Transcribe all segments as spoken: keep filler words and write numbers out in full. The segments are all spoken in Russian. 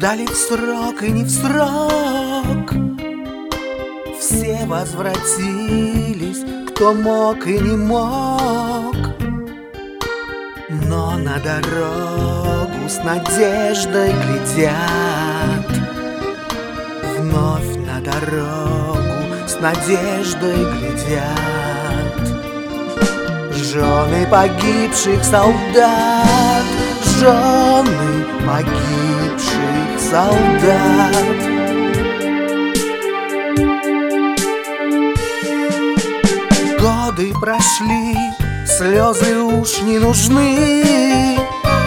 Ждали в срок и не в срок, все возвратились, кто мог и не мог. Но на дорогу с надеждой глядят, вновь на дорогу с надеждой глядят. Жены погибших солдат, жены погибших солдат. Годы прошли, слезы уж не нужны.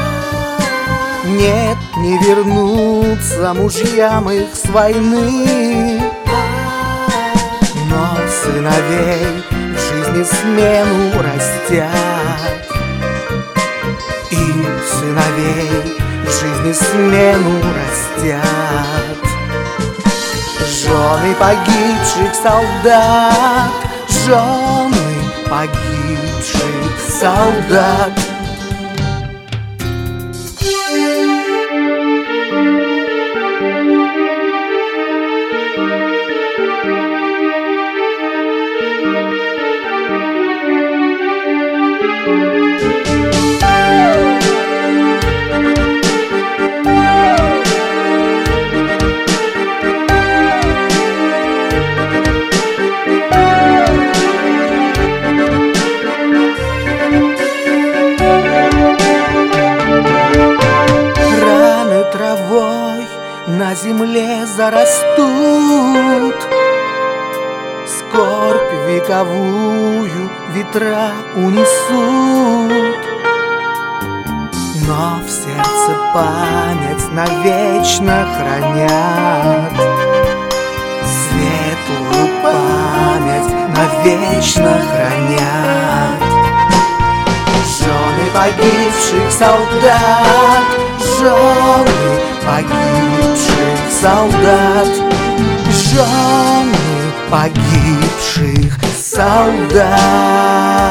Нет, не вернутся мужьям их с войны. Но сыновей в жизни смену растят, и сыновей в жизни смену растят. Жены погибших солдат, жены погибших солдат. На земле зарастут, скорбь вековую ветра унесут. Но в сердце память навечно хранят, светлую память навечно хранят. Жены погибших солдат, жены погибших солдат, жены погибших солдат.